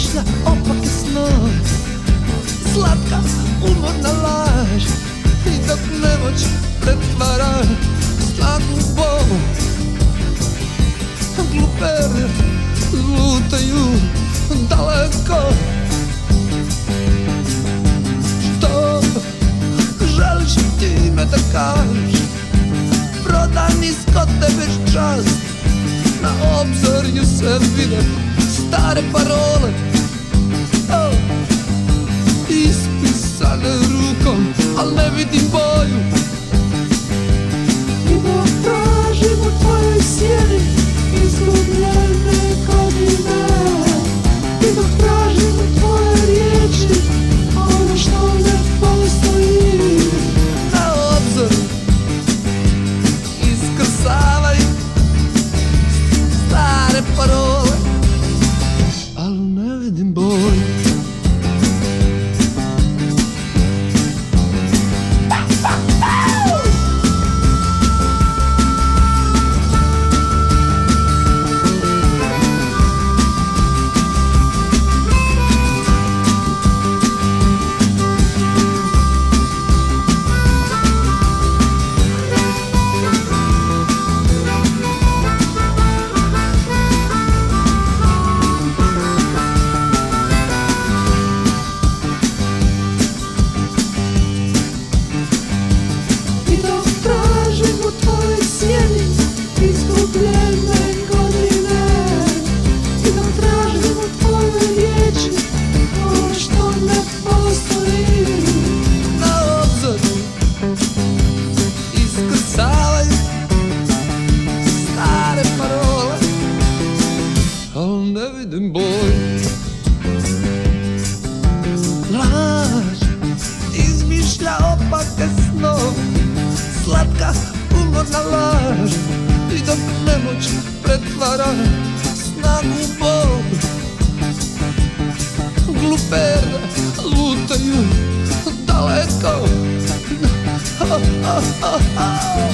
izmišlja opake snove, slatka umorna laž, i dok nemoć pretvara snagu u bol. Glupere lutaju daleko. Što želiš time da kažeš? Prodani skote bez čast, na obzorju se vide stare parole, ispisane rukom, al ne vidim boju. I dok tražim u tvojoj sjeni izgubljene godine, i dok tražim u tvoje riječi ono što ne postoji, na obzoru iskrcavaju stare parole, al ne vidim boju. Slatka umorna laž, i dok nemoć pretvara snagu u bol. Glupere lutaju daleko.